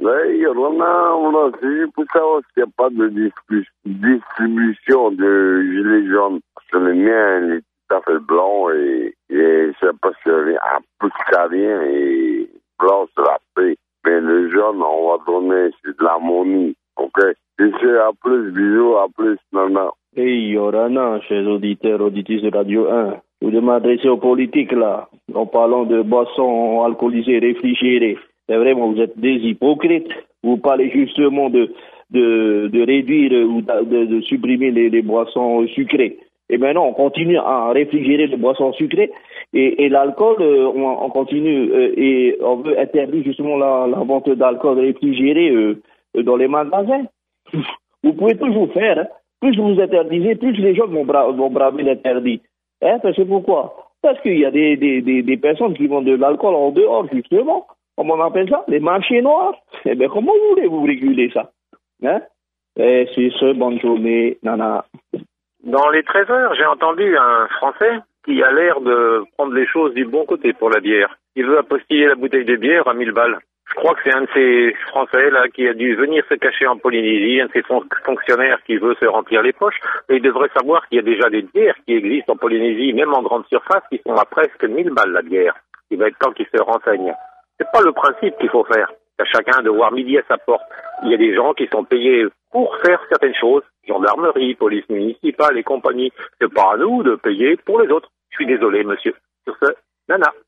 C'est juste pour savoir s'il n'y a pas de distribution de gilets jaunes. Parce que le mien, il est tout à fait blanc et c'est parce qu'il y a un peu de carien et blanc, c'est la paix. Mais le jaune, on va donner, c'est de l'harmonie. Ok? Et c'est à plus, bisous, à plus, nana. Hey, Yorana, chers auditeurs, auditrices de Radio 1. Je voulais m'adresser aux politiques, là, en parlant de boissons alcoolisées, réfrigérées. C'est vraiment, vous êtes des hypocrites. Vous parlez justement de réduire ou de supprimer les boissons sucrées. Et maintenant, on continue à réfrigérer les boissons sucrées et l'alcool, on continue et on veut interdire justement la vente d'alcool réfrigéré dans les magasins. Vous pouvez toujours faire, hein. Plus vous interdisez, plus les gens vont braver l'interdit. Hein, c'est pourquoi? Parce qu'il y a des personnes qui vendent de l'alcool en dehors, justement. Comment on appelle ça? Les marchés noirs. Eh bien, comment voulez-vous réguler ça? Hein? Et c'est ce, bonne journée, nana. Dans les 13 heures, j'ai entendu un Français qui a l'air de prendre les choses du bon côté pour la bière. Il veut apostiller la bouteille de bière à 1000 balles. Je crois que c'est un de ces Français là qui a dû venir se cacher en Polynésie, un de ces fonctionnaires qui veut se remplir les poches. Et il devrait savoir qu'il y a déjà des bières qui existent en Polynésie, même en grande surface, qui sont à presque 1000 balles la bière. Il va être temps qu'il se renseigne. C'est pas le principe qu'il faut faire. À chacun de voir midi à sa porte. Il y a des gens qui sont payés pour faire certaines choses. Gendarmerie, police municipale et compagnie. C'est pas à nous de payer pour les autres. Je suis désolé, monsieur. Sur ce, nana.